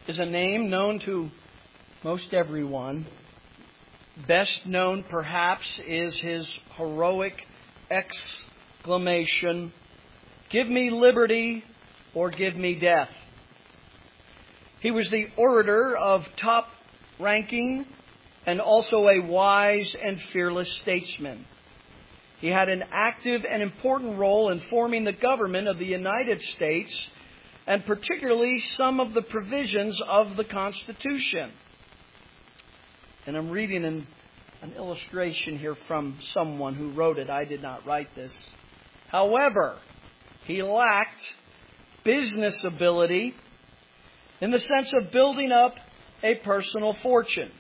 is a name known to most everyone. Best known, perhaps, is his heroic exclamation, "Give me liberty or give me death." He was the orator of top ranking and also a wise and fearless statesman. He had an active and important role in forming the government of the United States, and particularly some of the provisions of the Constitution. And I'm reading an illustration here from someone who wrote it. I did not write this. However, he lacked business ability in the sense of building up a personal fortune.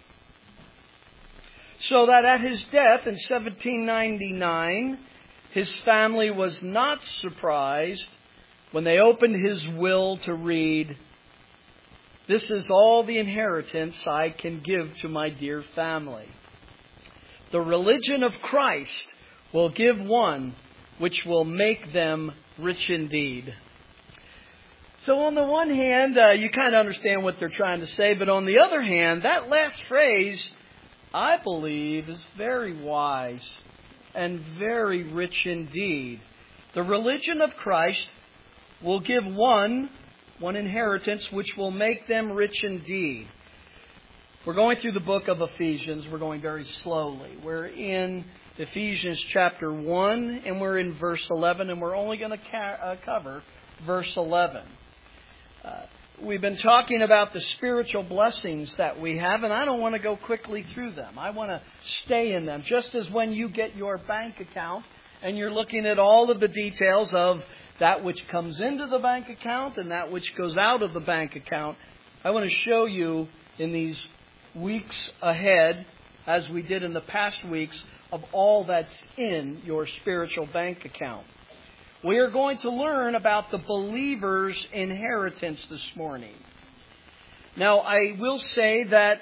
So that at his death in 1799, his family was not surprised when they opened his will to read, "This is all the inheritance I can give to my dear family. The religion of Christ will give one which will make them rich indeed." So on the one hand, you kind of understand what they're trying to say. But on the other hand, that last phrase, I believe, is very wise and very rich indeed. The religion of Christ will give one inheritance which will make them rich indeed. We're going through the book of Ephesians. We're going very slowly. We're in Ephesians chapter 1 and we're in verse 11, and we're only going to cover verse 11. We've been talking about the spiritual blessings that we have, and I don't want to go quickly through them. I want to stay in them. Just as when you get your bank account and you're looking at all of the details of that which comes into the bank account and that which goes out of the bank account, I want to show you in these weeks ahead, as we did in the past weeks, of all that's in your spiritual bank account. We are going to learn about the believer's inheritance this morning. Now, I will say that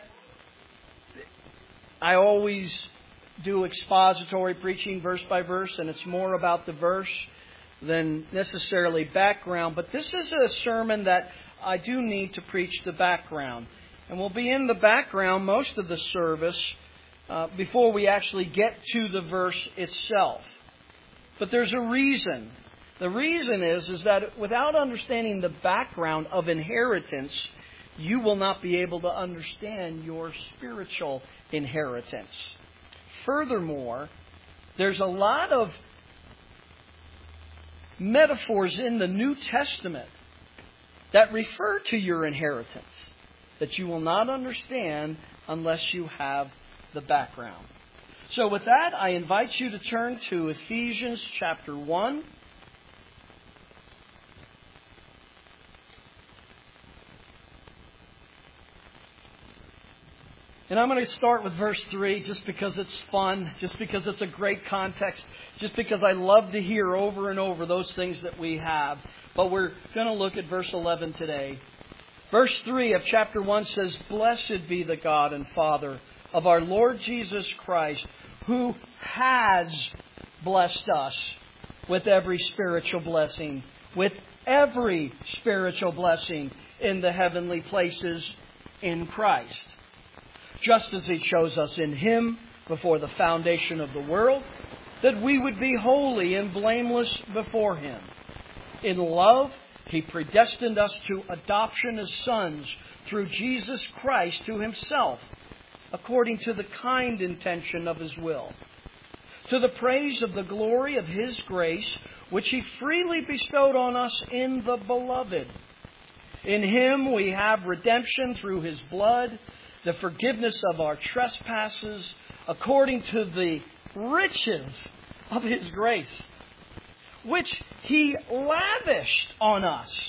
I always do expository preaching verse by verse, and it's more about the verse than necessarily background. But this is a sermon that I do need to preach the background. And we'll be in the background most of the service before we actually get to the verse itself. But there's a reason. The reason is that without understanding the background of inheritance, you will not be able to understand your spiritual inheritance. Furthermore, there's a lot of metaphors in the New Testament that refer to your inheritance that you will not understand unless you have the background. So with that, I invite you to turn to Ephesians chapter 1. And I'm going to start with verse 3 just because it's fun, just because it's a great context, just because I love to hear over and over those things that we have. But we're going to look at verse 11 today. Verse 3 of chapter 1 says, "Blessed be the God and Father of our Lord Jesus Christ, who has blessed us with every spiritual blessing, with every spiritual blessing in the heavenly places in Christ. Just as He chose us in Him before the foundation of the world, that we would be holy and blameless before Him. In love, He predestined us to adoption as sons through Jesus Christ to Himself, according to the kind intention of His will, to the praise of the glory of His grace, which He freely bestowed on us in the Beloved. In Him we have redemption through His blood, the forgiveness of our trespasses, according to the riches of His grace, which He lavished on us.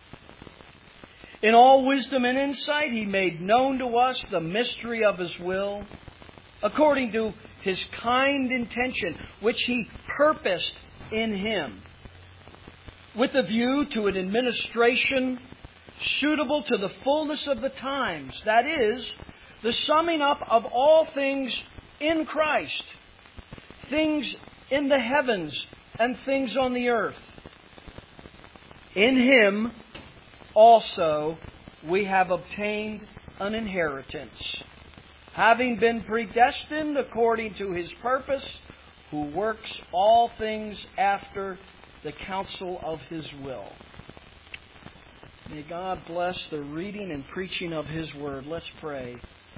In all wisdom and insight, He made known to us the mystery of His will, according to His kind intention, which He purposed in Him, with a view to an administration suitable to the fullness of the times, that is, the summing up of all things in Christ, things in the heavens and things on the earth. In Him also we have obtained an inheritance, having been predestined according to His purpose, who works all things after the counsel of His will. May God bless the reading and preaching of His Word. Let's pray.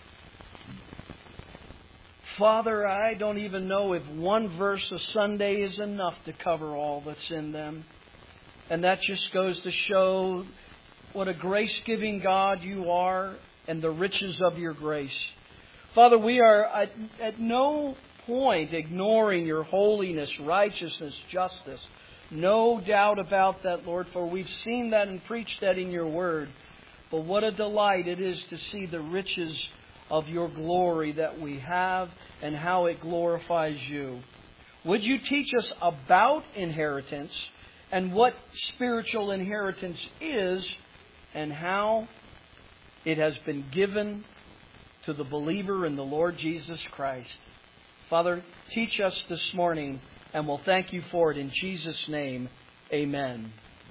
Father, I don't even know if one verse a Sunday is enough to cover all that's in them. And that just goes to show what a grace-giving God You are and the riches of Your grace. Father, we are at no point ignoring Your holiness, righteousness, justice. No doubt about that, Lord, for we've seen that and preached that in Your Word. But what a delight it is to see the riches of Your glory that we have and how it glorifies You. Would You teach us about inheritance and what spiritual inheritance is and how it has been given to the believer in the Lord Jesus Christ. Father, teach us this morning, and we'll thank You for it in Jesus' name. Amen.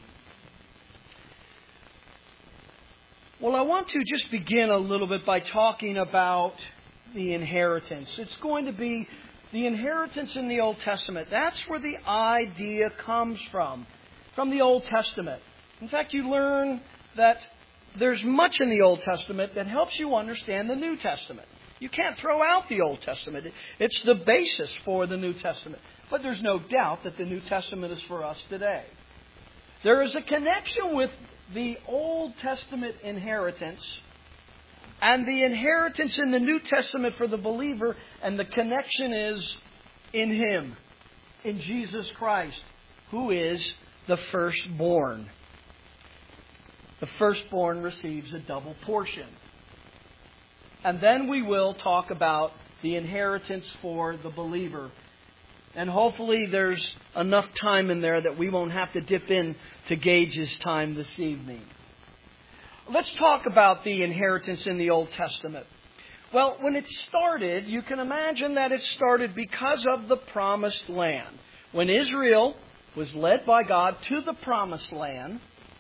Well, I want to just begin a little bit by talking about the inheritance. It's going to be the inheritance in the Old Testament. That's where the idea comes from the Old Testament. In fact, you learn that there's much in the Old Testament that helps you understand the New Testament. You can't throw out the Old Testament. It's the basis for the New Testament. But there's no doubt that the New Testament is for us today. There is a connection with the Old Testament inheritance and the inheritance in the New Testament for the believer, and the connection is in Him, in Jesus Christ, who is the firstborn. The firstborn receives a double portion. And then we will talk about the inheritance for the believer. And hopefully there's enough time in there that we won't have to dip in to Gage's time this evening. Let's talk about the inheritance in the Old Testament. Well, when it started, you can imagine that it started because of the promised land. When Israel was led by God to the promised land,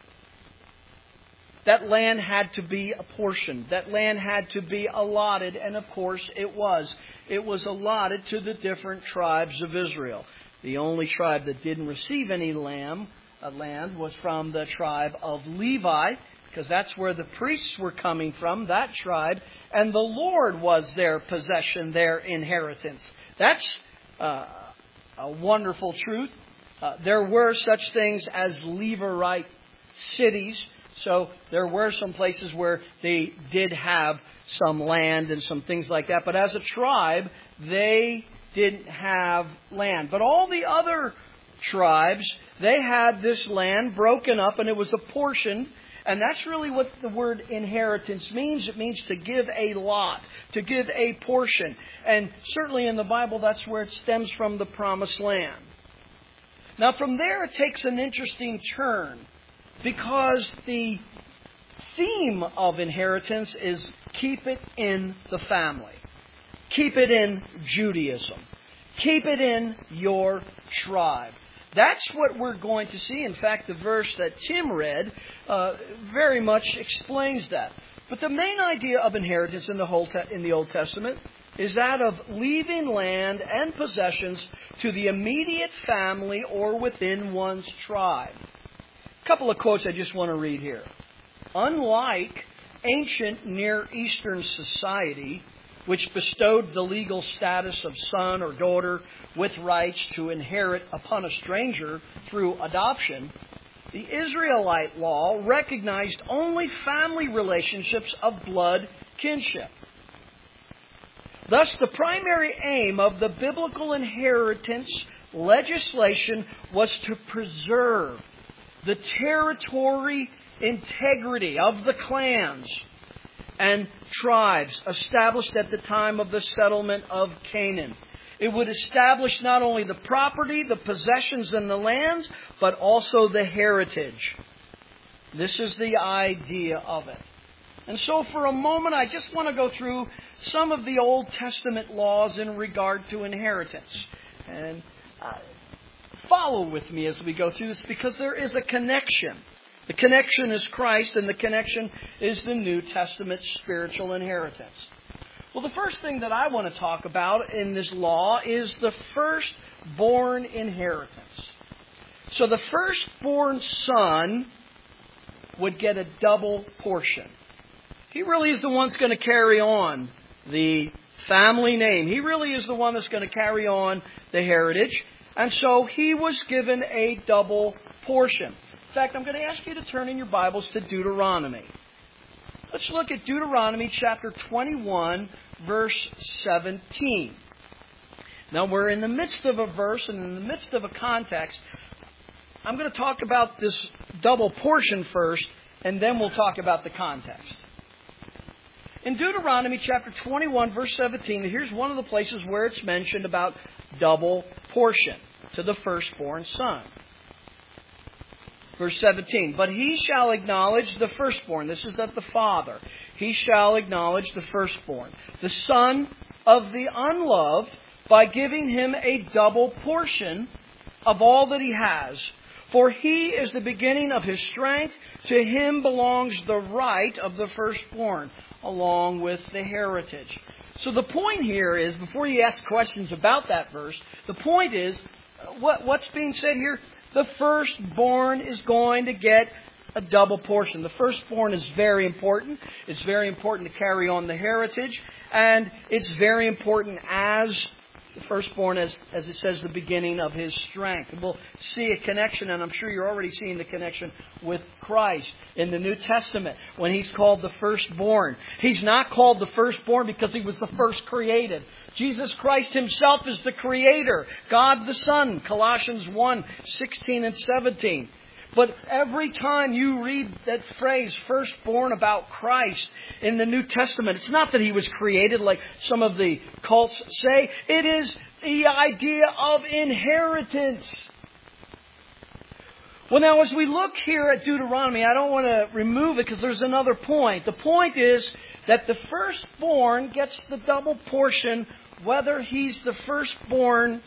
that land had to be apportioned. That land had to be allotted. And of course it was. It was allotted to the different tribes of Israel. The only tribe that didn't receive any land was from the tribe of Levi, because that's where the priests were coming from, that tribe. And the Lord was their possession, their inheritance. That's a wonderful truth. There were such things as Levirate cities. So there were some places where they did have some land and some things like that. But as a tribe, they didn't have land. But all the other tribes, they had this land broken up, and it was apportioned. And that's really what the word inheritance means. It means to give a lot, to give a portion. And certainly in the Bible, that's where it stems from, the promised land. Now from there, it takes an interesting turn, because the theme of inheritance is keep it in the family. Keep it in Judaism. Keep it in your tribe. That's what we're going to see. In fact, the verse that Tim read very much explains that. But the main idea of inheritance in the Old Testament is that of leaving land and possessions to the immediate family or within one's tribe. A couple of quotes I just want to read here. Unlike ancient Near Eastern society, which bestowed the legal status of son or daughter with rights to inherit upon a stranger through adoption, the Israelite law recognized only family relationships of blood kinship. Thus, the primary aim of the biblical inheritance legislation was to preserve the territory integrity of the clans and tribes established at the time of the settlement of Canaan. It would establish not only the property, the possessions, and the lands, but also the heritage. This is the idea of it. And so for a moment, I just want to go through some of the Old Testament laws in regard to inheritance. And follow with me as we go through this, because there is a connection. The connection is Christ, and the connection is the New Testament spiritual inheritance. Well, the first thing that I want to talk about in this law is the firstborn inheritance. So the firstborn son would get a double portion. He really is the one that's going to carry on the family name. He really is the one that's going to carry on the heritage. And so he was given a double portion. In fact, I'm going to ask you to turn in your Bibles to Deuteronomy. Let's look at Deuteronomy chapter 21, verse 17. Now, we're in the midst of a verse and in the midst of a context. I'm going to talk about this double portion first, and then we'll talk about the context. In Deuteronomy chapter 21, verse 17, here's one of the places where it's mentioned about double portion to the firstborn son. Verse 17, but he shall acknowledge the firstborn. This is that the father. He shall acknowledge the firstborn, the son of the unloved, by giving him a double portion of all that he has. For he is the beginning of his strength. To him belongs the right of the firstborn, along with the heritage. So the point here is, before you ask questions about that verse, the point is, what's being said here? The firstborn is going to get a double portion. The firstborn is very important. It's very important to carry on the heritage. And it's very important as the firstborn, as it says, the beginning of his strength. And we'll see a connection, and I'm sure you're already seeing the connection with Christ in the New Testament when he's called the firstborn. He's not called the firstborn because he was the first created. Jesus Christ himself is the creator, God the Son, Colossians 1, 16 and 17. But every time you read that phrase, firstborn, about Christ in the New Testament, it's not that he was created like some of the cults say. It is the idea of inheritance. Well, now, as we look here at Deuteronomy, I don't want to remove it because there's another point. The point is that the firstborn gets the double portion, whether he's the firstborn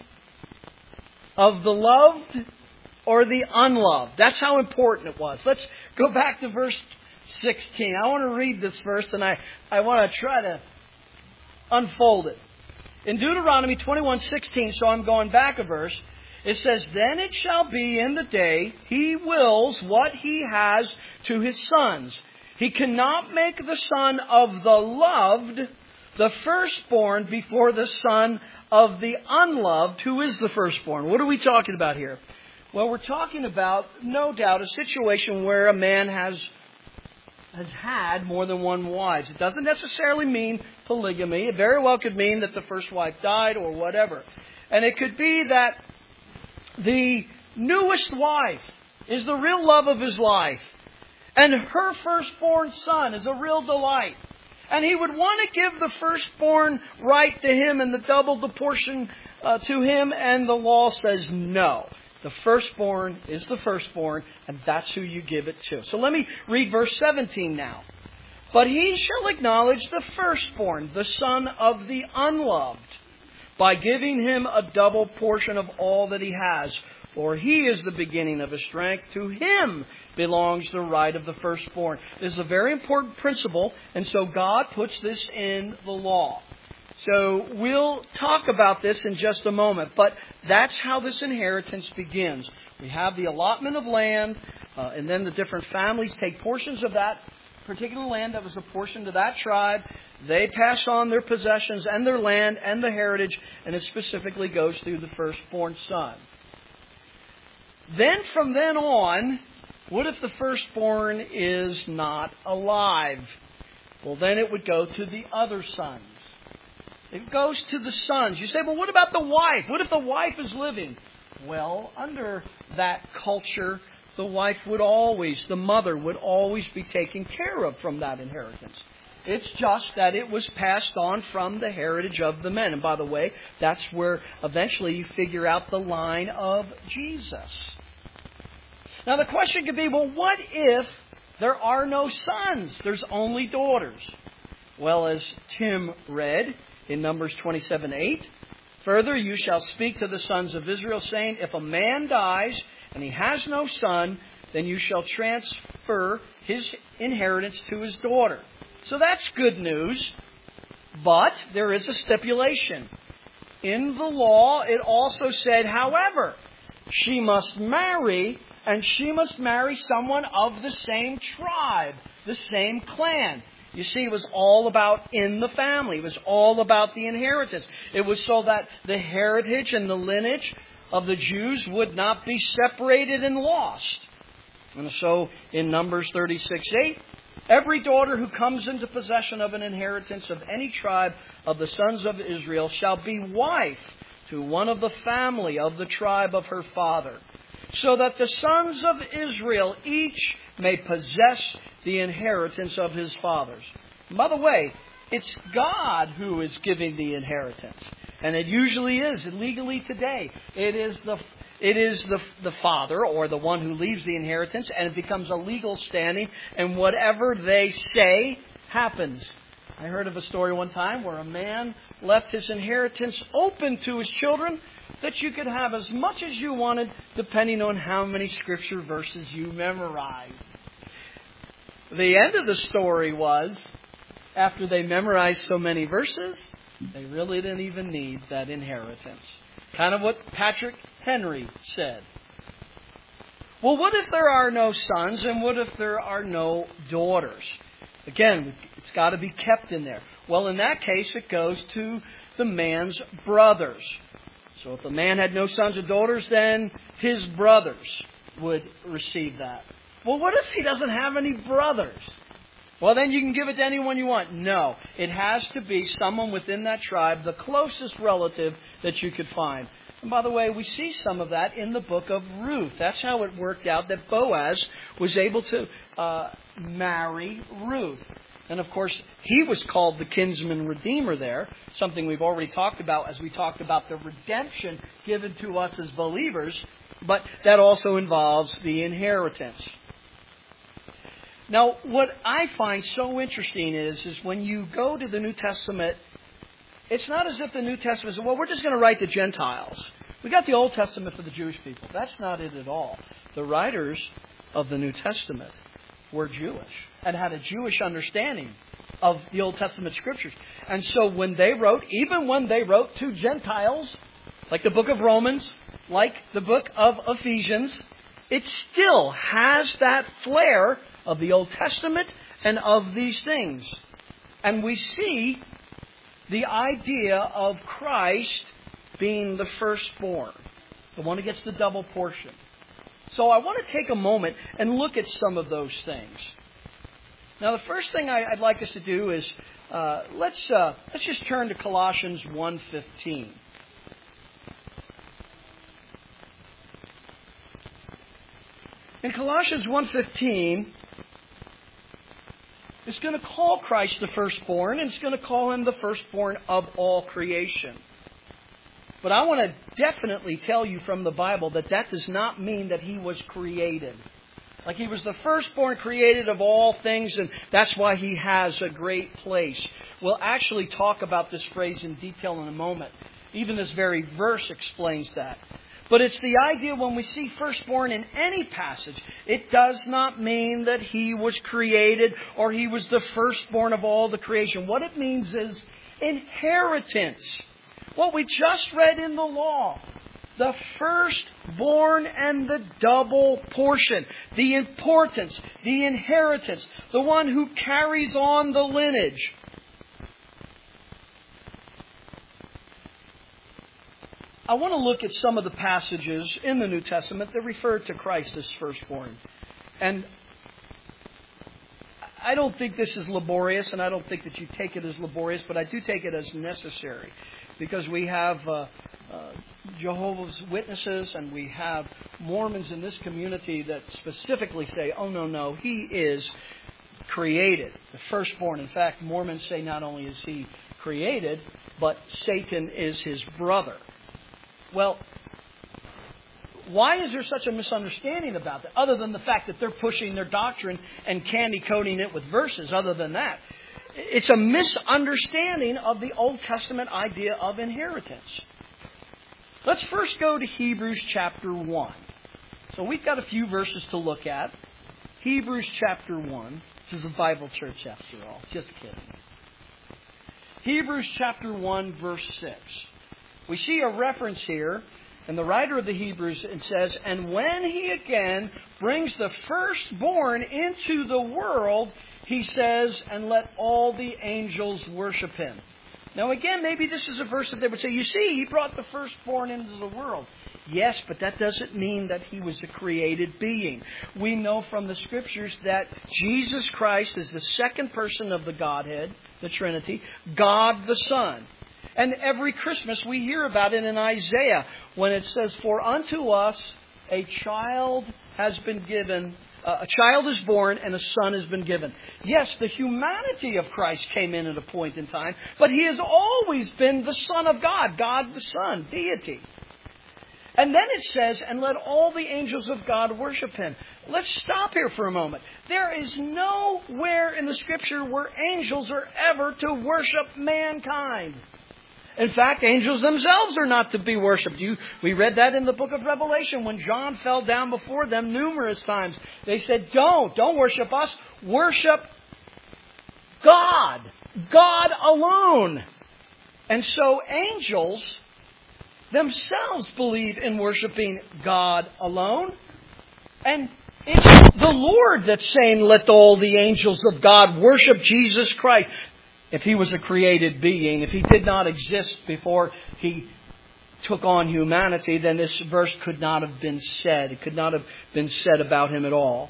of the loved or the unloved. That's how important it was. Let's go back to verse 16. I want to read this verse, and I want to try to unfold it. In Deuteronomy 21:16, so I'm going back a verse, it says, then it shall be in the day he wills what he has to his sons. He cannot make the son of the loved the firstborn before the son of the unloved, who is the firstborn. What are we talking about here? Well, we're talking about, no doubt, a situation where a man has had more than one wife. It doesn't necessarily mean polygamy. It very well could mean that the first wife died or whatever. And it could be that the newest wife is the real love of his life. And her firstborn son is a real delight. And he would want to give the firstborn right to him and the double the portion to him. And the law says no. The firstborn is the firstborn, and that's who you give it to. So let me read verse 17 now. But he shall acknowledge the firstborn, the son of the unloved, by giving him a double portion of all that he has. For he is the beginning of his strength. To him belongs the right of the firstborn. This is a very important principle, and so God puts this in the law. So we'll talk about this in just a moment, but that's how this inheritance begins. We have the allotment of land, and then the different families take portions of that particular land that was a portion to that tribe. They pass on their possessions and their land and the heritage, and it specifically goes through the firstborn son. Then from then on, what if the firstborn is not alive? Well, then it would go to the other sons. It goes to the sons. You say, well, what about the wife? What if the wife is living? Well, under that culture, the mother would always be taken care of from that inheritance. It's just that it was passed on from the heritage of the men. And by the way, that's where eventually you figure out the line of Jesus. Now the question could be, well, what if there are no sons? There's only daughters. Well, as Tim read in Numbers 27:8, further, you shall speak to the sons of Israel, saying, if a man dies and he has no son, then you shall transfer his inheritance to his daughter. So that's good news. But there is a stipulation. In the law, it also said, however, she must marry, and she must marry someone of the same tribe, the same clan. You see, it was all about in the family. It was all about the inheritance. It was so that the heritage and the lineage of the Jews would not be separated and lost. And so in Numbers 36:8, every daughter who comes into possession of an inheritance of any tribe of the sons of Israel shall be wife to one of the family of the tribe of her father, so that the sons of Israel each may possess the inheritance of his fathers. And by the way, it's God who is giving the inheritance. And it usually is, legally today. It is the father or the one who leaves the inheritance, and it becomes a legal standing, and whatever they say happens. I heard of a story one time where a man left his inheritance open to his children, that you could have as much as you wanted depending on how many scripture verses you memorized. The end of the story was, after they memorized so many verses, they really didn't even need that inheritance. Kind of what Patrick Henry said. Well, what if there are no sons, and what if there are no daughters? Again, it's got to be kept in there. Well, in that case, it goes to the man's brothers. So if the man had no sons or daughters, then his brothers would receive that. Well, what if he doesn't have any brothers? Well, then you can give it to anyone you want. No, it has to be someone within that tribe, the closest relative that you could find. And by the way, we see some of that in the book of Ruth. That's how it worked out that Boaz was able to marry Ruth. And of course, he was called the kinsman redeemer there, something we've already talked about as we talked about the redemption given to us as believers. But that also involves the inheritance. Now, what I find so interesting is when you go to the New Testament, it's not as if the New Testament says, well, we're just going to write the Gentiles. We got the Old Testament for the Jewish people. That's not it at all. The writers of the New Testament were Jewish and had a Jewish understanding of the Old Testament Scriptures. And so when they wrote, even when they wrote to Gentiles, like the book of Romans, like the book of Ephesians, it still has that flair of the Old Testament and of these things. And we see the idea of Christ being the firstborn, the one who gets the double portion. So I want to take a moment and look at some of those things. Now, the first thing I'd like us to do is let's just turn to Colossians 1:15. In Colossians 1:15, it's going to call Christ the firstborn, and it's going to call him the firstborn of all creation. But I want to definitely tell you from the Bible that does not mean that he was created. Like he was the firstborn created of all things, and that's why he has a great place. We'll actually talk about this phrase in detail in a moment. Even this very verse explains that. But it's the idea when we see firstborn in any passage, it does not mean that he was created or he was the firstborn of all the creation. What it means is inheritance. What we just read in the law. The firstborn and the double portion. The importance, the inheritance. The one who carries on the lineage. I want to look at some of the passages in the New Testament that refer to Christ as firstborn. And I don't think this is laborious, and I don't think that you take it as laborious, but I do take it as necessary. Because we have Jehovah's Witnesses and we have Mormons in this community that specifically say, oh, no, he is created, the firstborn. In fact, Mormons say not only is he created, but Satan is his brother. Well, why is there such a misunderstanding about that? Other than the fact that they're pushing their doctrine and candy coating it with verses. Other than that, it's a misunderstanding of the Old Testament idea of inheritance. Let's first go to Hebrews chapter 1. So we've got a few verses to look at. Hebrews chapter 1. This is a Bible church after all. Just kidding. Hebrews chapter 1, verse 6. We see a reference here, and the writer of the Hebrews, it says, "And when He again brings the firstborn into the world, He says, and let all the angels worship Him." Now again, maybe this is a verse that they would say, you see, He brought the firstborn into the world. Yes, but that doesn't mean that He was a created being. We know from the Scriptures that Jesus Christ is the second person of the Godhead, the Trinity, God the Son. And every Christmas we hear about it in Isaiah when it says, "For unto us a child has been given, a child is born and a son has been given." Yes, the humanity of Christ came in at a point in time, but He has always been the Son of God, God the Son, deity. And then it says, "And let all the angels of God worship Him." Let's stop here for a moment. There is nowhere in the Scripture where angels are ever to worship mankind. In fact, angels themselves are not to be worshipped. We read that in the book of Revelation when John fell down before them numerous times. They said, don't worship us. Worship God. God alone. And so angels themselves believe in worshiping God alone. And it's the Lord that's saying, "Let all the angels of God worship Jesus Christ." If He was a created being, if He did not exist before He took on humanity, then this verse could not have been said. It could not have been said about Him at all.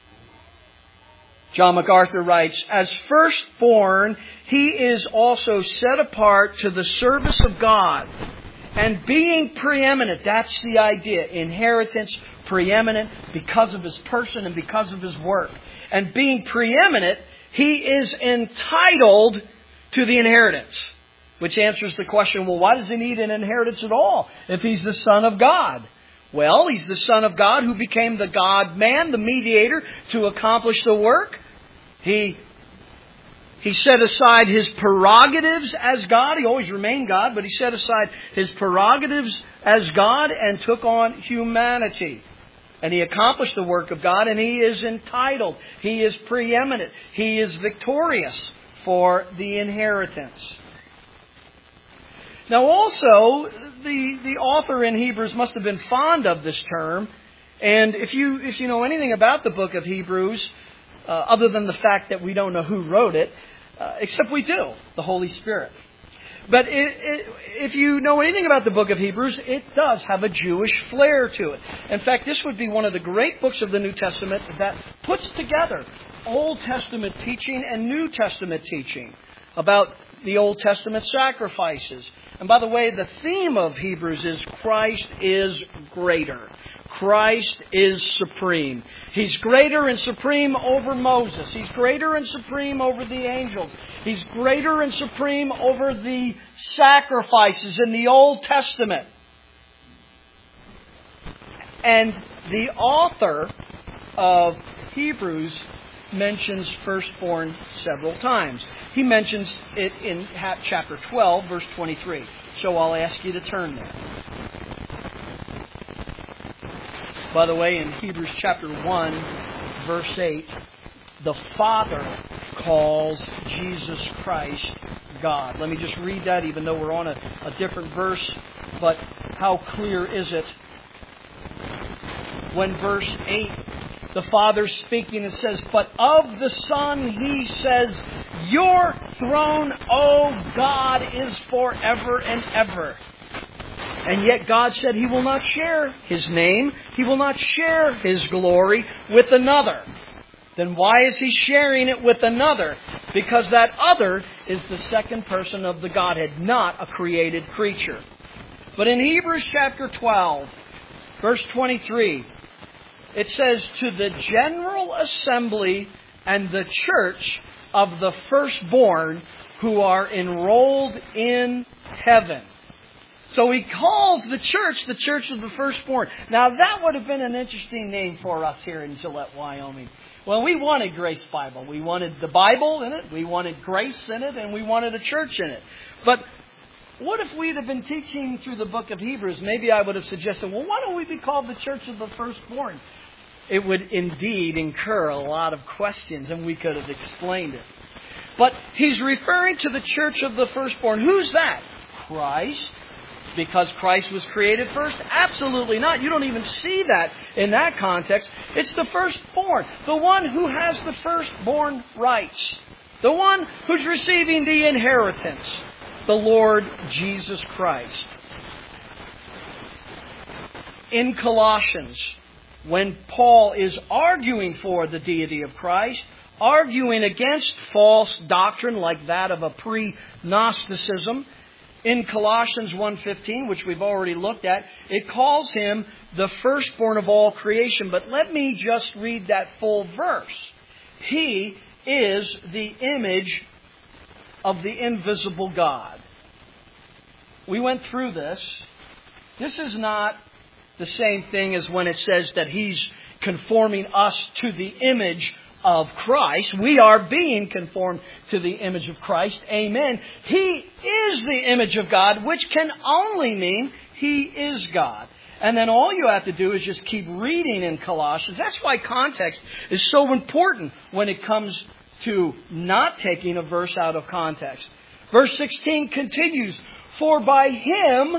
John MacArthur writes, "As firstborn, He is also set apart to the service of God. And being preeminent," that's the idea, inheritance, preeminent because of His person and because of His work. And being preeminent, He is entitled to the inheritance. Which answers the question, well, why does He need an inheritance at all if He's the Son of God? Well, He's the Son of God who became the God-man, the mediator, to accomplish the work. He set aside His prerogatives as God. He always remained God, but He set aside His prerogatives as God and took on humanity. And He accomplished the work of God, and He is entitled. He is preeminent. He is victorious for the inheritance. Now also, the author in Hebrews must have been fond of this term. And if you know anything about the book of Hebrews, other than the fact that we don't know who wrote it, except we do, the Holy Spirit. But if you know anything about the book of Hebrews, it does have a Jewish flair to it. In fact, this would be one of the great books of the New Testament that puts together Old Testament teaching and New Testament teaching about the Old Testament sacrifices. And by the way, the theme of Hebrews is Christ is greater. Christ is supreme. He's greater and supreme over Moses. He's greater and supreme over the angels. He's greater and supreme over the sacrifices in the Old Testament. And the author of Hebrews mentions firstborn several times. He mentions it in chapter 12, verse 23. So I'll ask you to turn there. By the way, in Hebrews chapter 1, verse 8, the Father calls Jesus Christ God. Let me just read that, even though we're on a different verse. But how clear is it? When verse 8, the Father's speaking and says, "But of the Son He says, Your throne, O God, is forever and ever." And yet God said He will not share His name. He will not share His glory with another. Then why is He sharing it with another? Because that other is the second person of the Godhead, not a created creature. But in Hebrews chapter 12, verse 23, it says, "To the general assembly and the church of the firstborn who are enrolled in heaven." So He calls the church of the firstborn. Now that would have been an interesting name for us here in Gillette, Wyoming. Well, we wanted Grace Bible. We wanted the Bible in it, we wanted grace in it, and we wanted a church in it. But what if we'd have been teaching through the book of Hebrews? Maybe I would have suggested, well, why don't we be called the Church of the Firstborn? It would indeed incur a lot of questions, and we could have explained it. But he's referring to the Church of the Firstborn. Who's that? Christ. Because Christ was created first? Absolutely not. You don't even see that in that context. It's the firstborn. The one who has the firstborn rights. The one who's receiving the inheritance. The Lord Jesus Christ. In Colossians, when Paul is arguing for the deity of Christ, arguing against false doctrine like that of a pre-Gnosticism, in Colossians 1:15, which we've already looked at, it calls him the firstborn of all creation. But let me just read that full verse. He is the image of the invisible God. We went through this. This is not the same thing as when it says that He's conforming us to the image of Christ. We are being conformed to the image of Christ. Amen. He is the image of God, which can only mean He is God. And then all you have to do is just keep reading in Colossians. That's why context is so important when it comes to not taking a verse out of context. Verse 16 continues, for by Him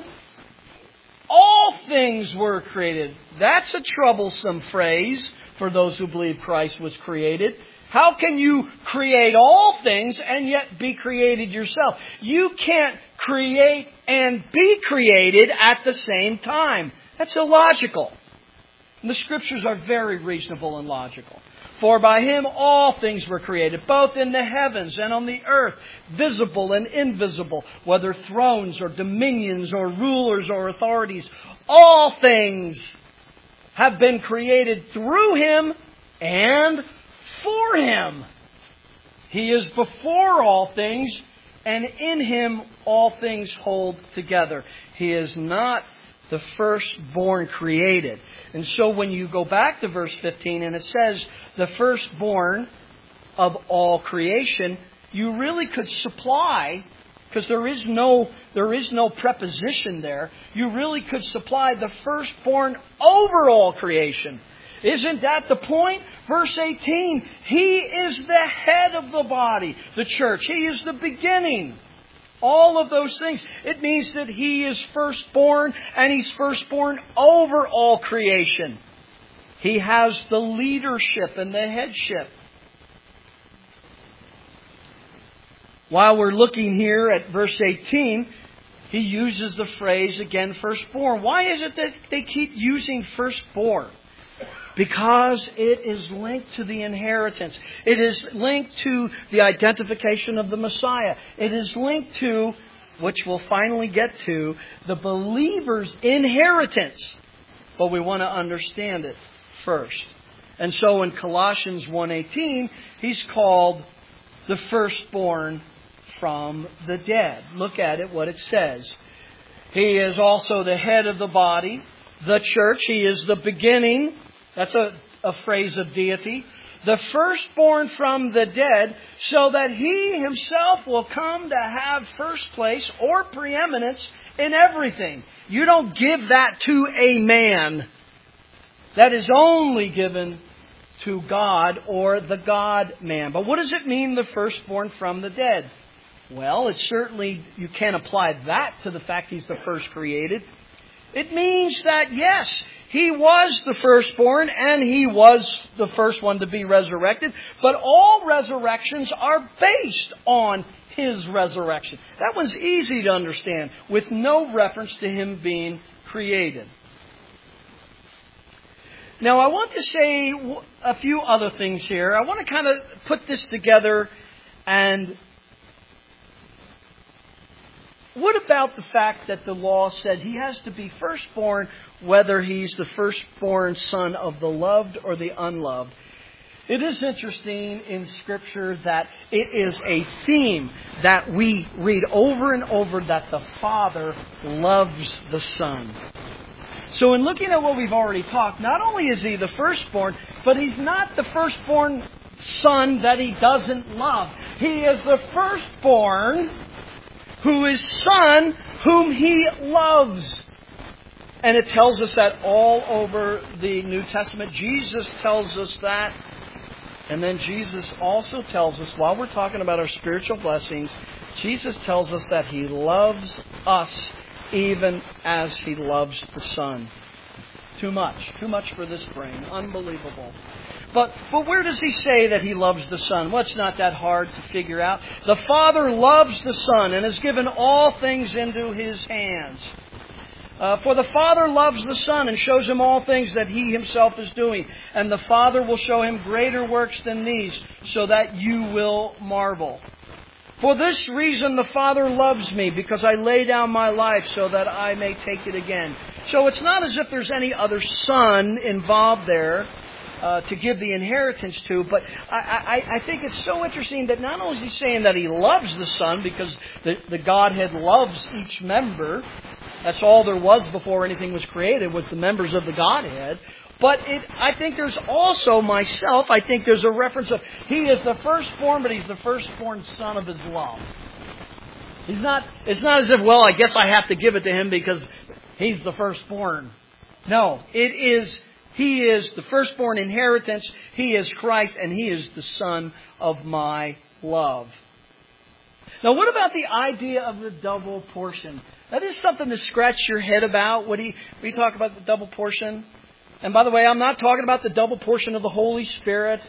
all things were created. That's a troublesome phrase for those who believe Christ was created. How can you create all things and yet be created yourself? You can't create and be created at the same time. That's illogical. And the Scriptures are very reasonable and logical. For by Him all things were created, both in the heavens and on the earth, visible and invisible, whether thrones or dominions or rulers or authorities. All things have been created through Him and for Him. He is before all things, and in Him all things hold together. He is not the firstborn created. And so when you go back to verse 15 and it says the firstborn of all creation, you really could supply, because there is no preposition there, you really could supply the firstborn over all creation. Isn't that the point? Verse 18, He is the head of the body, the church. He is the beginning. All of those things. It means that He is firstborn, and He's firstborn over all creation. He has the leadership and the headship. While we're looking here at verse 18, he uses the phrase again, firstborn. Why is it that they keep using firstborn? Because it is linked to the inheritance. It is linked to the identification of the Messiah. It is linked to, which we'll finally get to, the believer's inheritance. But we want to understand it first. And so in Colossians 1:18, he's called the firstborn from the dead. Look at it, what it says. He is also the head of the body, the church. He is the beginning. That's a phrase of deity. The firstborn from the dead, so that He Himself will come to have first place or preeminence in everything. You don't give that to a man. That is only given to God or the God-man. But what does it mean, the firstborn from the dead? Well, it's certainly, you can't apply that to the fact He's the first created. It means that, yes, He was the firstborn and He was the first one to be resurrected. But all resurrections are based on His resurrection. That one's easy to understand with no reference to Him being created. Now, I want to say a few other things here. I want to kind of put this together. And what about the fact that the law said He has to be firstborn, whether He's the firstborn son of the loved or the unloved? It is interesting in Scripture that it is a theme that we read over and over, that the Father loves the Son. So in looking at what we've already talked, not only is He the firstborn, but He's not the firstborn son that He doesn't love. He is the firstborn who is Son whom He loves. And it tells us that all over the New Testament. Jesus tells us that. And then Jesus also tells us, while we're talking about our spiritual blessings, Jesus tells us that He loves us even as He loves the Son. Too much for this brain. Unbelievable. But where does He say that He loves the Son? Well, it's not that hard to figure out. The Father loves the Son and has given all things into His hands. For the Father loves the Son and shows Him all things that He Himself is doing. And the Father will show Him greater works than these, so that you will marvel. For this reason the Father loves me, because I lay down my life so that I may take it again. So it's not as if there's any other son involved there to give the inheritance to. But I think it's so interesting that not only is He saying that He loves the Son, because the Godhead loves each member. That's all there was before anything was created, was the members of the Godhead. But I think there's also I think there's a reference of He is the firstborn, but He's the firstborn son of His love. It's not as if, well, I guess I have to give it to Him because He's the firstborn. No, He is the firstborn inheritance. He is Christ, and He is the Son of my love. Now, what about the idea of the double portion? That is something to scratch your head about when you talk about the double portion. And by the way, I'm not talking about the double portion of the Holy Spirit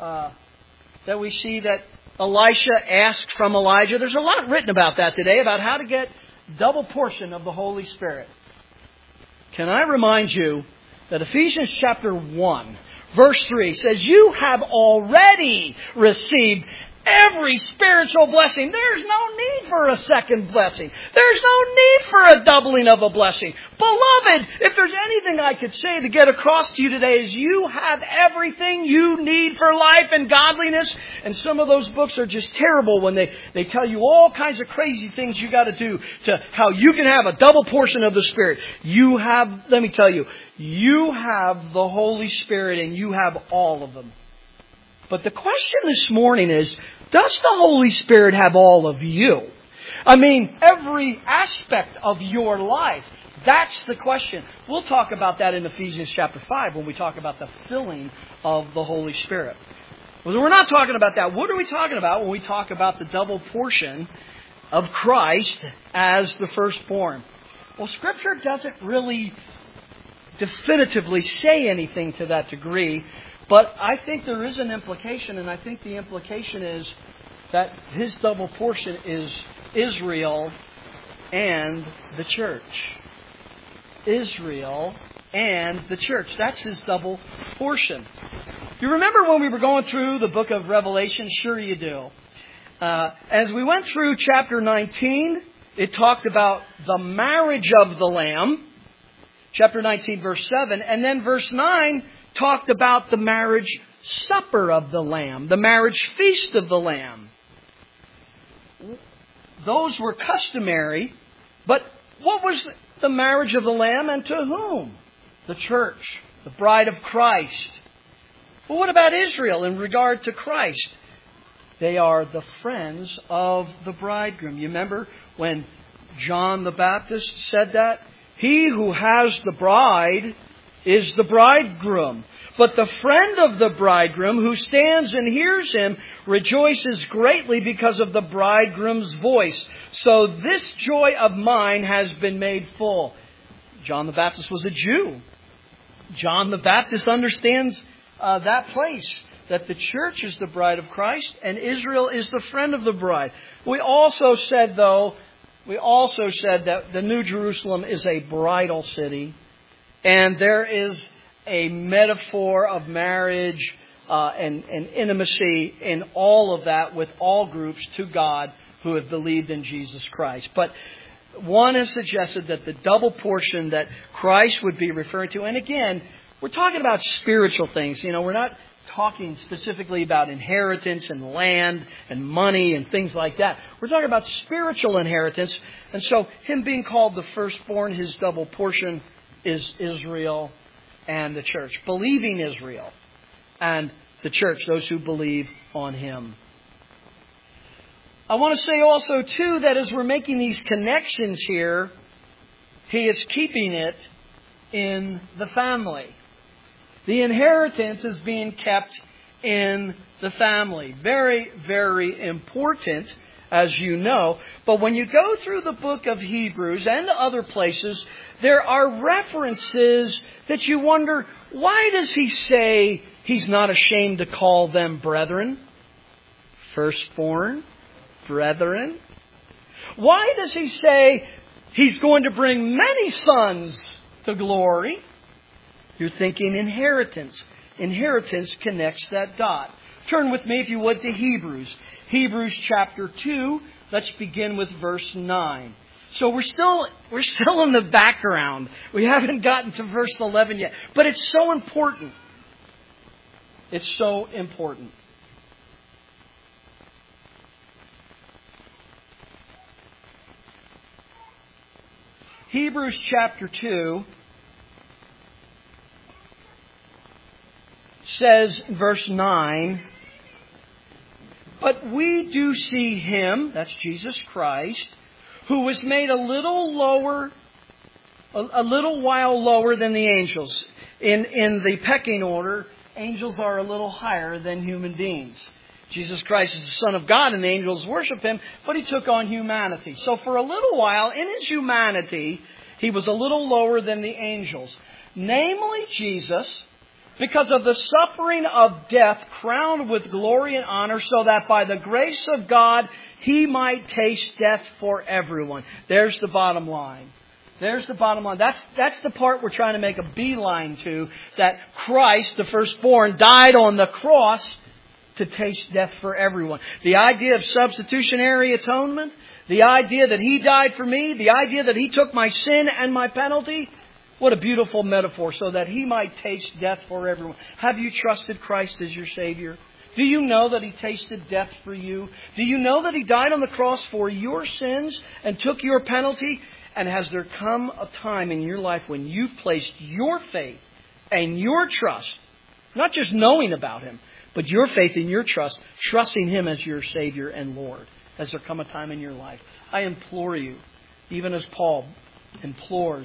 that we see that Elisha asked from Elijah. There's a lot written about that today, about how to get double portion of the Holy Spirit. Can I remind you that Ephesians chapter 1, verse 3 says, you have already received every spiritual blessing. There's no need for a second blessing. There's no need for a doubling of a blessing. Beloved, if there's anything I could say to get across to you today is you have everything you need for life and godliness. And some of those books are just terrible when they tell you all kinds of crazy things you got to do to how you can have a double portion of the Spirit. Let me tell you, you have the Holy Spirit and you have all of them. But the question this morning is, does the Holy Spirit have all of you? I mean, every aspect of your life. That's the question. We'll talk about that in Ephesians chapter 5 when we talk about the filling of the Holy Spirit. Well, we're not talking about that. What are we talking about when we talk about the double portion of Christ as the firstborn? Well, Scripture doesn't really definitively say anything to that degree. But I think there is an implication, and I think the implication is that His double portion is Israel and the church. Israel and the church. That's His double portion. You remember when we were going through the book of Revelation? Sure you do. As we went through chapter 19, it talked about the marriage of the Lamb. Chapter 19, verse 7. And then verse 9 talked about the marriage supper of the Lamb, the marriage feast of the Lamb. Those were customary, but what was the marriage of the Lamb and to whom? The church, the bride of Christ. Well, what about Israel in regard to Christ? They are the friends of the bridegroom. You remember when John the Baptist said that? He who has the bride is the bridegroom. But the friend of the bridegroom who stands and hears him rejoices greatly because of the bridegroom's voice. So this joy of mine has been made full. John the Baptist was a Jew. John the Baptist understands that place, that the church is the bride of Christ and Israel is the friend of the bride. We also said that the New Jerusalem is a bridal city. And there is a metaphor of marriage and intimacy in all of that with all groups to God who have believed in Jesus Christ. But one has suggested that the double portion that Christ would be referring to, and again, we're talking about spiritual things. You know, we're not talking specifically about inheritance and land and money and things like that. We're talking about spiritual inheritance. And so Him being called the firstborn, His double portion is Israel and the church. Believing Israel and the church, those who believe on Him. I want to say also, too, that as we're making these connections here, He is keeping it in the family. The inheritance is being kept in the family. Very, very important, as you know. But when you go through the book of Hebrews and other places, there are references that you wonder, why does he say he's not ashamed to call them brethren? Firstborn, brethren. Why does he say he's going to bring many sons to glory? You're thinking inheritance. Inheritance connects that dot. Turn with me, if you would, to Hebrews. Hebrews chapter 2. Let's begin with verse 9. So we're still in the background. We haven't gotten to verse 11 yet. But it's so important. It's so important. Hebrews chapter 2 says, verse 9, "But we do see Him," that's Jesus Christ, "who was made a little while lower than the angels." In the pecking order, angels are a little higher than human beings. Jesus Christ is the Son of God and the angels worship Him, but He took on humanity. So for a little while, in His humanity, He was a little lower than the angels. Namely, Jesus, because of the suffering of death, crowned with glory and honor, so that by the grace of God, He might taste death for everyone. There's the bottom line. There's the bottom line. That's the part we're trying to make a beeline to, that Christ, the firstborn, died on the cross to taste death for everyone. The idea of substitutionary atonement, the idea that He died for me, the idea that He took my sin and my penalty, what a beautiful metaphor, so that He might taste death for everyone. Have you trusted Christ as your Savior? Do you know that He tasted death for you? Do you know that He died on the cross for your sins and took your penalty? And has there come a time in your life when you've placed your faith and your trust, not just knowing about Him, but your faith and your trust, trusting Him as your Savior and Lord? Has there come a time in your life? I implore you, even as Paul implores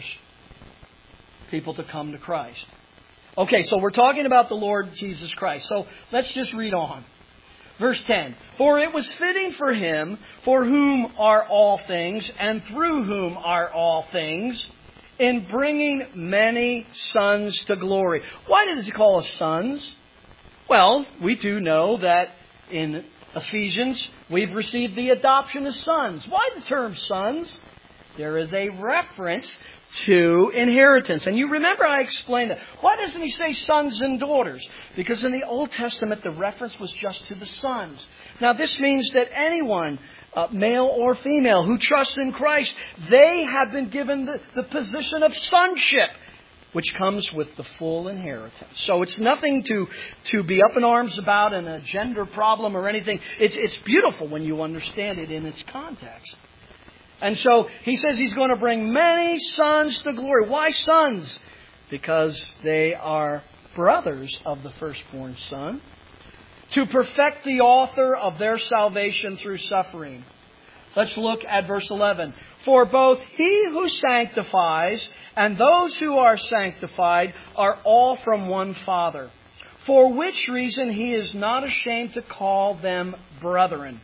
people to come to Christ. Okay, so we're talking about the Lord Jesus Christ. So let's just read on. Verse 10. "For it was fitting for Him, for whom are all things, and through whom are all things, in bringing many sons to glory." Why does He call us sons? Well, we do know that in Ephesians, we've received the adoption as sons. Why the term sons? There is a reference to inheritance. And you remember I explained that. Why doesn't He say sons and daughters? Because in the Old Testament, the reference was just to the sons. Now, this means that anyone, male or female, who trusts in Christ, they have been given the position of sonship, which comes with the full inheritance. So it's nothing to be up in arms about, and a gender problem or anything. It's beautiful when you understand it in its context. And so He says He's going to bring many sons to glory. Why sons? Because they are brothers of the firstborn Son, to perfect the author of their salvation through suffering. Let's look at verse 11. "For both He who sanctifies and those who are sanctified are all from one Father, for which reason He is not ashamed to call them brethren."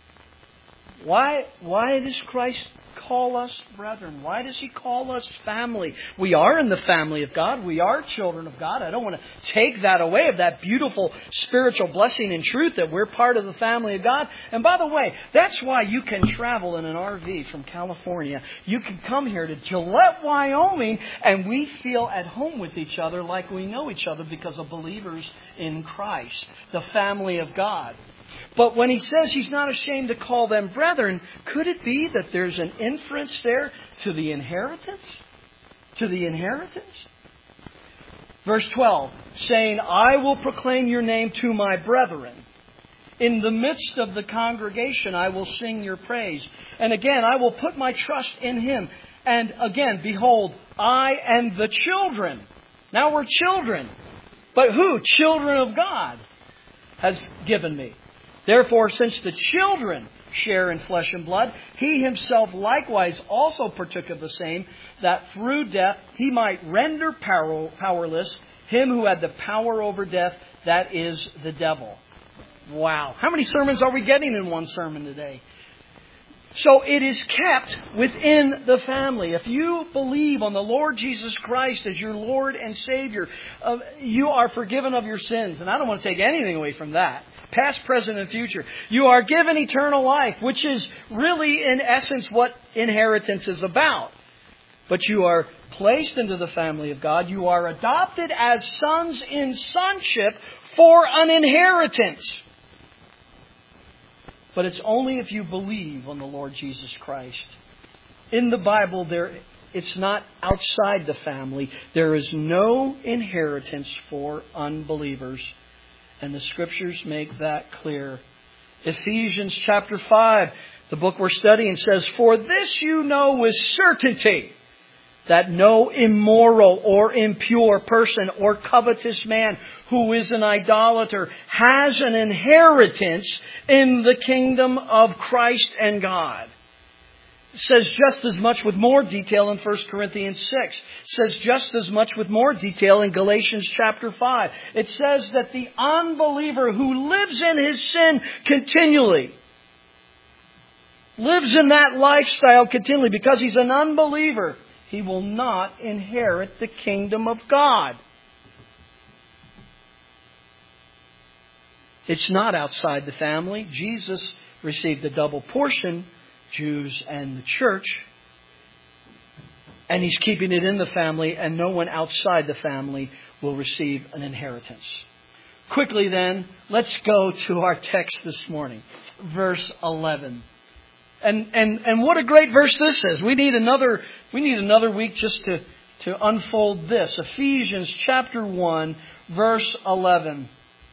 Why does Christ call us brethren? Why does He call us family? We are in the family of God. We are children of God. I don't want to take that away, of that beautiful spiritual blessing and truth that we're part of the family of God. And by the way, that's why you can travel in an RV from California. You can come here to Gillette, Wyoming, and we feel at home with each other like we know each other because of believers in Christ, the family of God. But when He says He's not ashamed to call them brethren, could it be that there's an inference there to the inheritance? To the inheritance? Verse 12, saying, "I will proclaim your name to my brethren. In the midst of the congregation I will sing your praise. And again, I will put my trust in Him. And again, behold, I and the children." Now we're children. But who? Children of God has given me. Therefore, since the children share in flesh and blood, He Himself likewise also partook of the same, that through death He might render powerless him who had the power over death, that is the devil. Wow. How many sermons are we getting in one sermon today? So it is kept within the family. If you believe on the Lord Jesus Christ as your Lord and Savior, you are forgiven of your sins. And I don't want to take anything away from that. Past, present, and future. You are given eternal life, which is really, in essence, what inheritance is about. But you are placed into the family of God. You are adopted as sons in sonship for an inheritance. But it's only if you believe on the Lord Jesus Christ. In the Bible, it's not outside the family. There is no inheritance for unbelievers. And the Scriptures make that clear. Ephesians chapter 5, the book we're studying, says, "For this you know with certainty, that no immoral or impure person or covetous man who is an idolater has an inheritance in the kingdom of Christ and God." It says just as much with more detail in 1 Corinthians 6. It says just as much with more detail in Galatians chapter 5. It says that the unbeliever who lives in his sin continually, lives in that lifestyle continually because he's an unbeliever, he will not inherit the kingdom of God. It's not outside the family. Jesus received a double portion, Jews and the church. And He's keeping it in the family, and no one outside the family will receive an inheritance. Quickly then, let's go to our text this morning. Verse 11. And what a great verse this is. We need another week just to unfold this. Ephesians chapter 1, verse 11.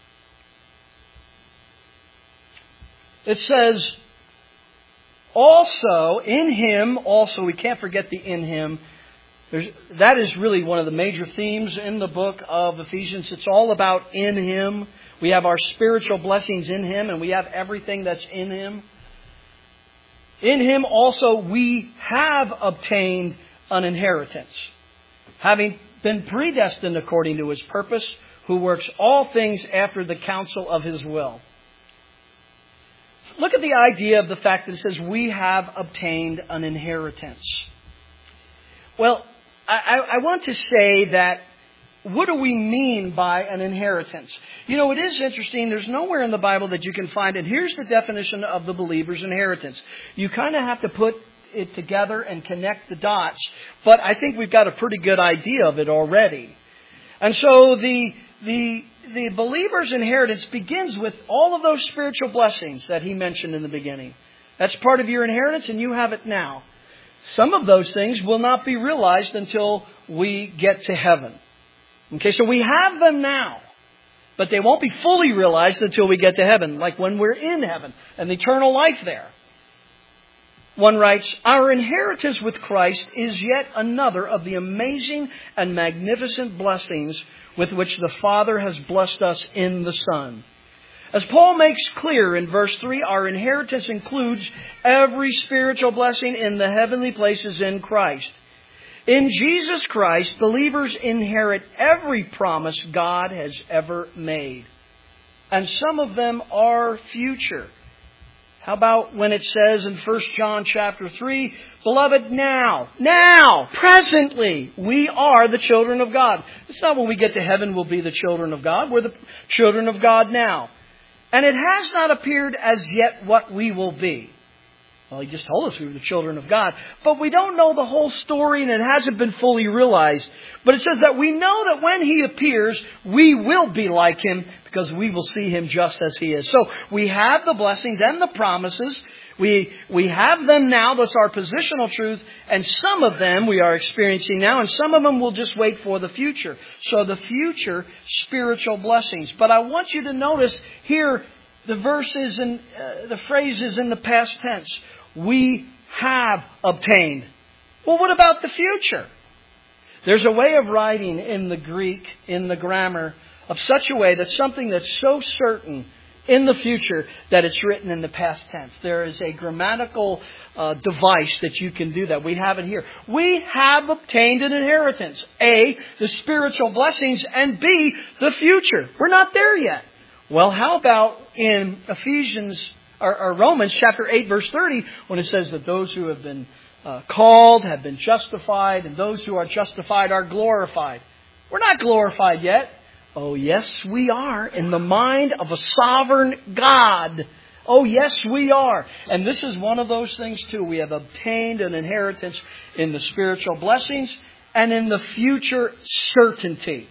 It says, also, in Him, also, we can't forget the in Him. That is really one of the major themes in the book of Ephesians. It's all about in Him. We have our spiritual blessings in Him, and we have everything that's in Him. In Him also we have obtained an inheritance, having been predestined according to His purpose, who works all things after the counsel of His will. Look at the idea of the fact that it says we have obtained an inheritance. Well, I want to say that, what do we mean by an inheritance? You know, it is interesting. There's nowhere in the Bible that you can find it. Here's the definition of the believer's inheritance. You kind of have to put it together and connect the dots. But I think we've got a pretty good idea of it already. And so the believer's inheritance begins with all of those spiritual blessings that he mentioned in the beginning. That's part of your inheritance, and you have it now. Some of those things will not be realized until we get to heaven. Okay, so we have them now, but they won't be fully realized until we get to heaven, like when we're in heaven and the eternal life there. One writes, our inheritance with Christ is yet another of the amazing and magnificent blessings with which the Father has blessed us in the Son. As Paul makes clear in verse 3, our inheritance includes every spiritual blessing in the heavenly places in Christ. In Jesus Christ, believers inherit every promise God has ever made. And some of them are future. How about when it says in 1 John chapter 3, beloved, now, presently, we are the children of God. It's not when we get to heaven we'll be the children of God. We're the children of God now. And it has not appeared as yet what we will be. Well, He just told us we were the children of God. But we don't know the whole story, and it hasn't been fully realized. But it says that we know that when He appears, we will be like Him, because we will see Him just as He is. So we have the blessings and the promises. We have them now. That's our positional truth. And some of them we are experiencing now, and some of them will just wait for the future. So the future spiritual blessings. But I want you to notice here the verses and the phrases in the past tense. We have obtained. Well, what about the future? There's a way of writing in the Greek, in the grammar, of such a way that something that's so certain in the future that it's written in the past tense. There is a grammatical device that you can do that. We have it here. We have obtained an inheritance. A, the spiritual blessings, and B, the future. We're not there yet. Well, how about in Ephesians or Romans chapter 8, verse 30, when it says that those who have been called have been justified, and those who are justified are glorified. We're not glorified yet. Oh, yes, we are, in the mind of a sovereign God. Oh, yes, we are. And this is one of those things, too. We have obtained an inheritance in the spiritual blessings and in the future certainty.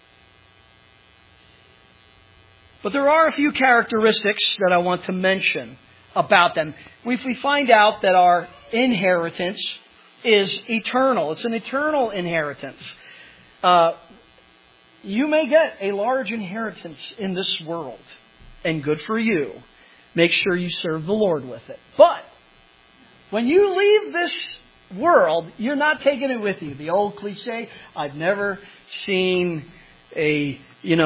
But there are a few characteristics that I want to mention about them. If we find out that our inheritance is eternal, it's an eternal inheritance. You may get a large inheritance in this world, and good for you. Make sure you serve the Lord with it. But when you leave this world, you're not taking it with you. The old cliche, I've never seen a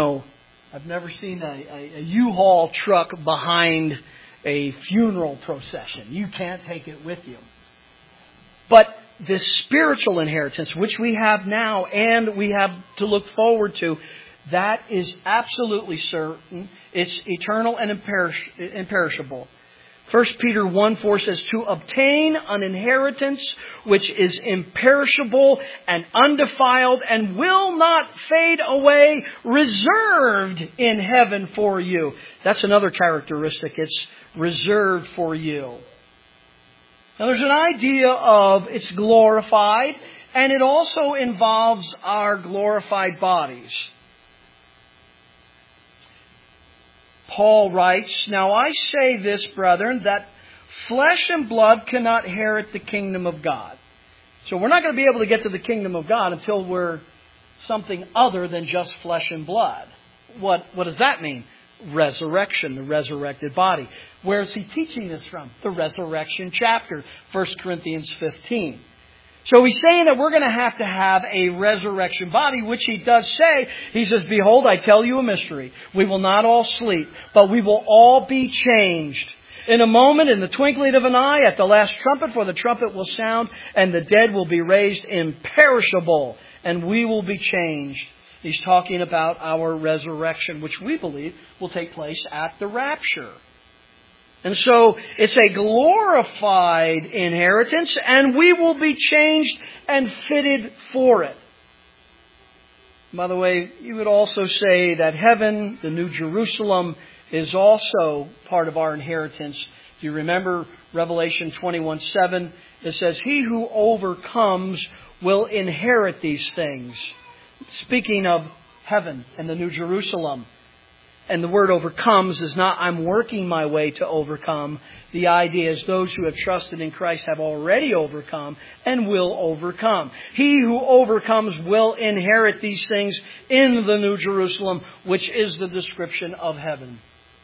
U-Haul truck behind a funeral procession. You can't take it with you. But this spiritual inheritance, which we have now and we have to look forward to, that is absolutely certain. It's eternal and imperishable. 1 Peter 1:4 says, to obtain an inheritance which is imperishable and undefiled and will not fade away, reserved in heaven for you. That's another characteristic. It's reserved for you. Now there's an idea of it's glorified, and it also involves our glorified bodies. Paul writes, now I say this, brethren, that flesh and blood cannot inherit the kingdom of God. So we're not going to be able to get to the kingdom of God until we're something other than just flesh and blood. What does that mean? Resurrection, the resurrected body. Where is he teaching this from? The resurrection chapter, 1 Corinthians 15. So he's saying that we're going to have a resurrection body, which he does say. He says, behold, I tell you a mystery. We will not all sleep, but we will all be changed. In a moment, in the twinkling of an eye, at the last trumpet, for the trumpet will sound, and the dead will be raised imperishable, and we will be changed. He's talking about our resurrection, which we believe will take place at the rapture. And so it's a glorified inheritance, and we will be changed and fitted for it. By the way, you would also say that heaven, the New Jerusalem, is also part of our inheritance. If you remember Revelation 21:7, it says, he who overcomes will inherit these things. Speaking of heaven and the New Jerusalem. And the word overcomes is not I'm working my way to overcome. The idea is those who have trusted in Christ have already overcome and will overcome. He who overcomes will inherit these things in the New Jerusalem, which is the description of heaven.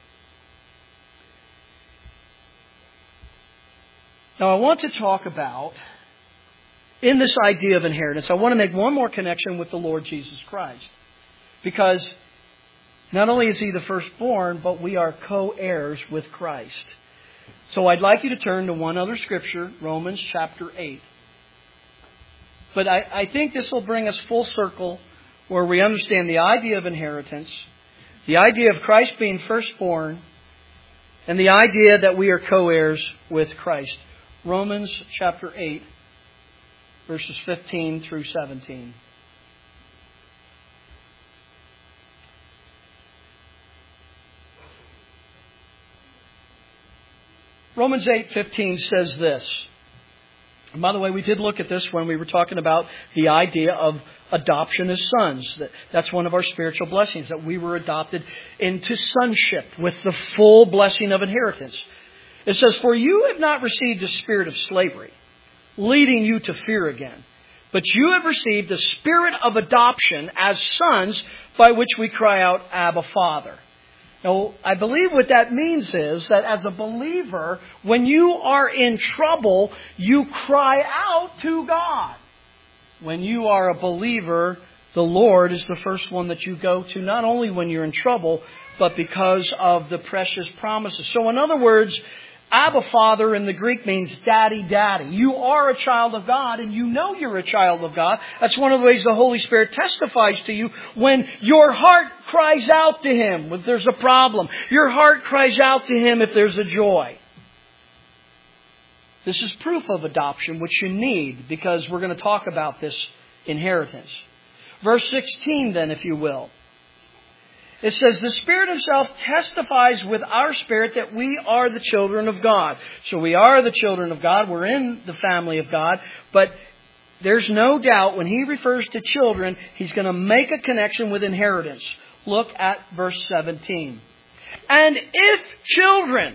Now I want to talk about, in this idea of inheritance, I want to make one more connection with the Lord Jesus Christ. Because not only is He the firstborn, but we are co-heirs with Christ. So I'd like you to turn to one other scripture, Romans chapter 8. But I think this will bring us full circle where we understand the idea of inheritance, the idea of Christ being firstborn, and the idea that we are co-heirs with Christ. Romans chapter 8, verses 15 through 17. Romans 8:15 says this. And by the way, we did look at this when we were talking about the idea of adoption as sons. That's one of our spiritual blessings, that we were adopted into sonship with the full blessing of inheritance. It says, for you have not received a spirit of slavery, leading you to fear again. But you have received the spirit of adoption as sons, by which we cry out, Abba, Father. Now, I believe what that means is that as a believer, when you are in trouble, you cry out to God. When you are a believer, the Lord is the first one that you go to, not only when you're in trouble, but because of the precious promises. So in other words, Abba Father in the Greek means daddy, daddy. You are a child of God and you know you're a child of God. That's one of the ways the Holy Spirit testifies to you when your heart cries out to Him if there's a problem. Your heart cries out to Him if there's a joy. This is proof of adoption, which you need, because we're going to talk about this inheritance. Verse 16 then, if you will. It says, the Spirit Himself testifies with our spirit that we are the children of God. So we are the children of God. We're in the family of God. But there's no doubt when He refers to children, He's going to make a connection with inheritance. Look at verse 17. And if children,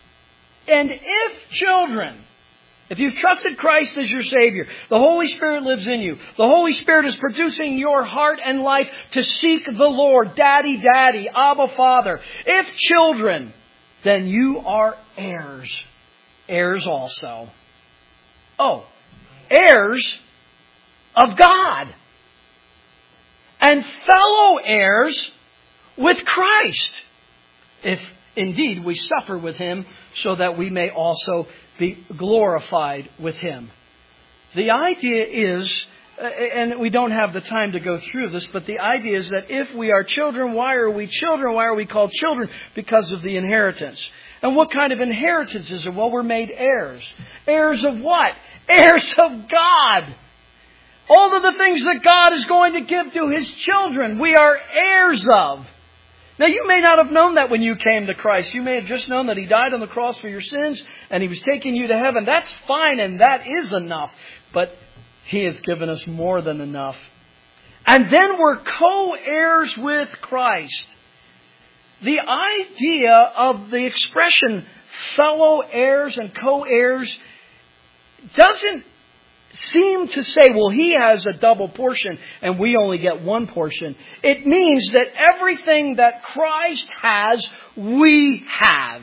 if you've trusted Christ as your Savior, the Holy Spirit lives in you. The Holy Spirit is producing your heart and life to seek the Lord. Daddy, daddy, Abba, Father. If children, then you are heirs. Heirs also. Oh, heirs of God. And fellow heirs with Christ. If indeed we suffer with Him, so that we may also be glorified with Him. The idea is, and we don't have the time to go through this, but the idea is that if we are children, why are we children? Why are we called children? Because of the inheritance. And what kind of inheritance is it? Well, we're made heirs. Heirs of what? Heirs of God. All of the things that God is going to give to His children, we are heirs of. Now, you may not have known that when you came to Christ. You may have just known that He died on the cross for your sins and He was taking you to heaven. That's fine and that is enough. But He has given us more than enough. And then we're co-heirs with Christ. The idea of the expression fellow heirs and co-heirs doesn't seem to say, well, He has a double portion and we only get one portion. It means that everything that Christ has, we have.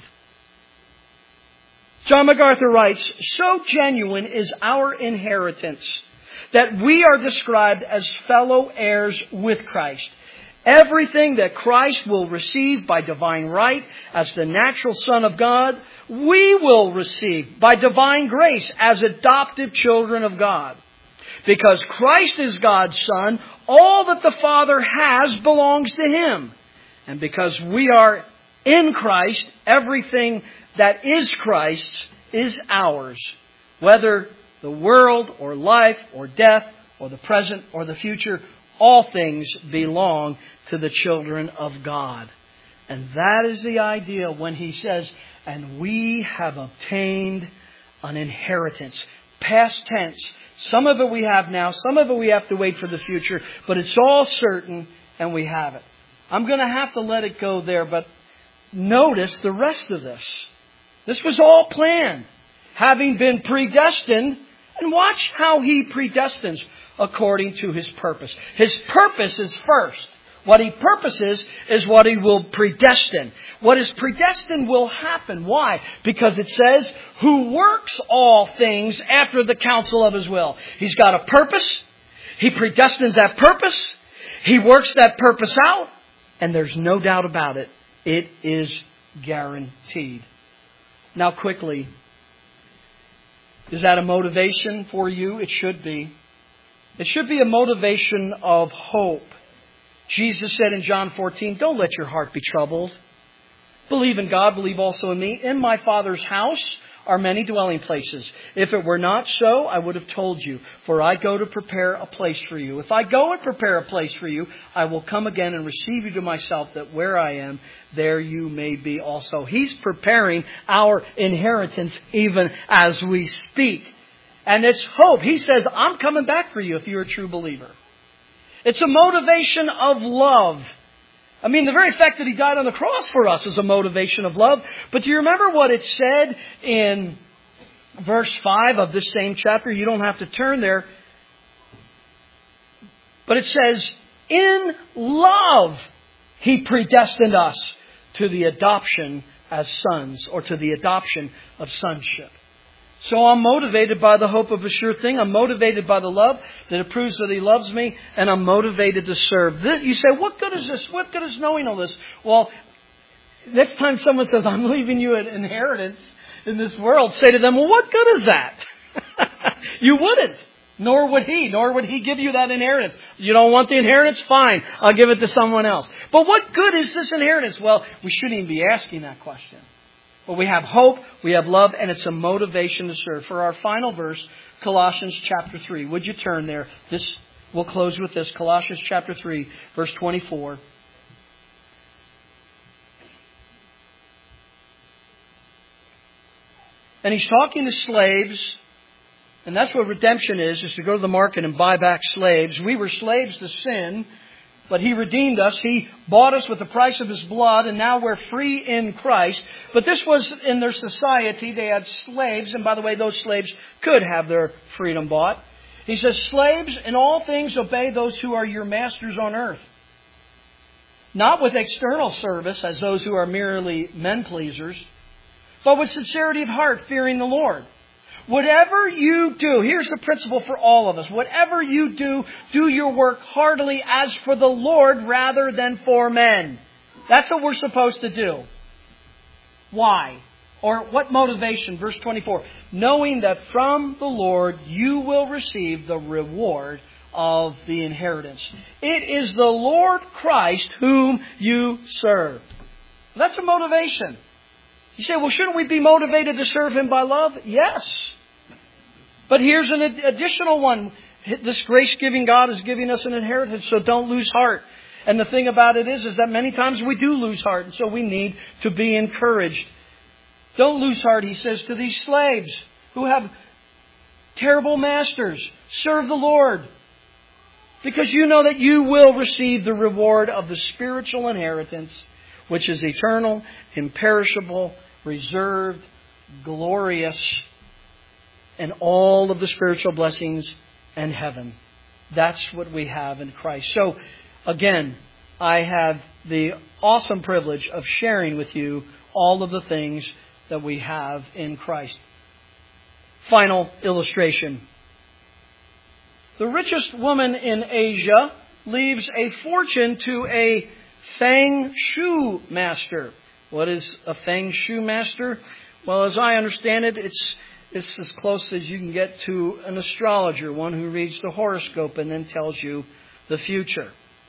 John MacArthur writes, so genuine is our inheritance that we are described as fellow heirs with Christ. Everything that Christ will receive by divine right as the natural Son of God, we will receive by divine grace as adoptive children of God. Because Christ is God's Son, all that the Father has belongs to Him. And because we are in Christ, everything that is Christ's is ours. Whether the world or life or death or the present or the future, all things belong to the children of God. And that is the idea when He says, and we have obtained an inheritance. Past tense. Some of it we have now. Some of it we have to wait for the future. But it's all certain and we have it. I'm going to have to let it go there. But notice the rest of this. This was all planned. Having been predestined. And watch how He predestines according to His purpose. His purpose is first. What He purposes is what He will predestine. What is predestined will happen. Why? Because it says, who works all things after the counsel of His will. He's got a purpose. He predestines that purpose. He works that purpose out. And there's no doubt about it. It is guaranteed. Now quickly, is that a motivation for you? It should be. It should be a motivation of hope. Jesus said in John 14, don't let your heart be troubled. Believe in God, believe also in me. In my Father's house are many dwelling places. If it were not so, I would have told you. For I go to prepare a place for you. If I go and prepare a place for you, I will come again and receive you to myself, that where I am, there you may be also. He's preparing our inheritance even as we speak. And it's hope. He says, I'm coming back for you if you're a true believer. It's a motivation of love. I mean, the very fact that He died on the cross for us is a motivation of love. But do you remember what it said in verse 5 of this same chapter? You don't have to turn there. But it says, in love, He predestined us to the adoption as sons, or to the adoption of sonship. So I'm motivated by the hope of a sure thing. I'm motivated by the love that it proves that He loves me. And I'm motivated to serve. You say, what good is this? What good is knowing all this? Well, Next time someone says, I'm leaving you an inheritance in this world, say to them, well, what good is that? You wouldn't. Nor would he give you that inheritance. You don't want the inheritance? Fine. I'll give it to someone else. But what good is this inheritance? Well, we shouldn't even be asking that question. But we have hope, we have love, and it's a motivation to serve. For our final verse, Colossians chapter 3. Would you turn there? We'll close with this. Colossians chapter 3, verse 24. And he's talking to slaves. And that's what redemption is to go to the market and buy back slaves. We were slaves to sin, but He redeemed us. He bought us with the price of His blood, and now we're free in Christ. But this was in their society. They had slaves, and by the way, those slaves could have their freedom bought. He says, slaves, in all things obey those who are your masters on earth. Not with external service, as those who are merely men-pleasers, but with sincerity of heart, fearing the Lord. Whatever you do, here's the principle for all of us. Whatever you do, do your work heartily as for the Lord rather than for men. That's what we're supposed to do. Why? Or what motivation? Verse 24. Knowing that from the Lord you will receive the reward of the inheritance. It is the Lord Christ whom you serve. That's a motivation. You say, well, shouldn't we be motivated to serve Him by love? Yes. But here's an additional one. This grace-giving God is giving us an inheritance, so don't lose heart. And the thing about it is that many times we do lose heart, and so we need to be encouraged. Don't lose heart, He says to these slaves who have terrible masters. Serve the Lord, because you know that you will receive the reward of the spiritual inheritance, which is eternal, imperishable, reserved, glorious, and all of the spiritual blessings in heaven. That's what we have in Christ. So, again, I have the awesome privilege of sharing with you all of the things that we have in Christ. Final illustration. The richest woman in Asia leaves a fortune to a Feng Shui master. What is a Feng Shui master? Well, as I understand it, it's as close as you can get to an astrologer, one who reads the horoscope and then tells you the future.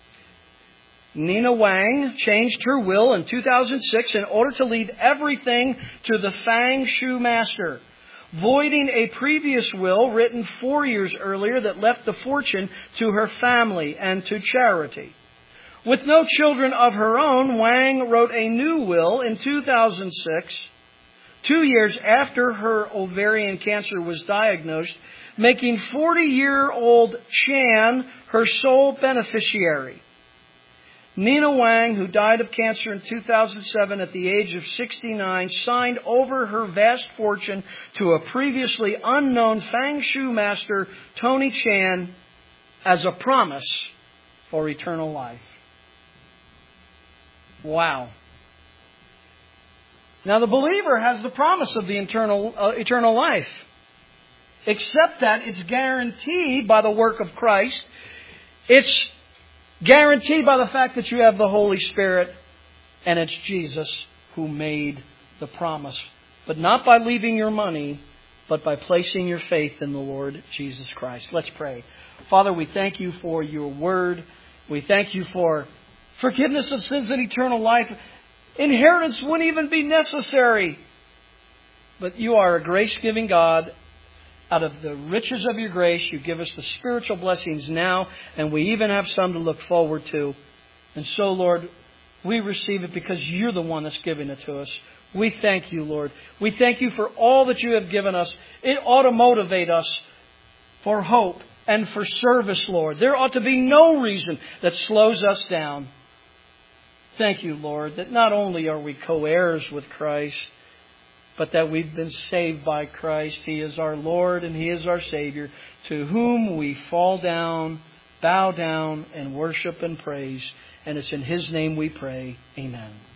Nina Wang changed her will in 2006 in order to leave everything to the Feng Shui master, voiding a previous will written 4 years earlier that left the fortune to her family and to charity. With no children of her own, Wang wrote a new will in 2006, 2 years after her ovarian cancer was diagnosed, making 40-year-old Chan her sole beneficiary. Nina Wang, who died of cancer in 2007 at the age of 69, signed over her vast fortune to a previously unknown Feng Shui master, Tony Chan, as a promise for eternal life. Wow. Now the believer has the promise of the eternal life. Except that it's guaranteed by the work of Christ. It's guaranteed by the fact that you have the Holy Spirit. And it's Jesus who made the promise. But not by leaving your money, but by placing your faith in the Lord Jesus Christ. Let's pray. Father, we thank you for your word. We thank you for forgiveness of sins and eternal life. Inheritance wouldn't even be necessary. But you are a grace-giving God. Out of the riches of your grace, you give us the spiritual blessings now, and we even have some to look forward to. And so, Lord, we receive it because you're the one that's giving it to us. We thank you, Lord. We thank you for all that you have given us. It ought to motivate us for hope and for service, Lord. There ought to be no reason that slows us down. Thank you, Lord, that not only are we co-heirs with Christ, but that we've been saved by Christ. He is our Lord and He is our Savior, to whom we fall down, bow down, and worship and praise. And it's in His name we pray. Amen.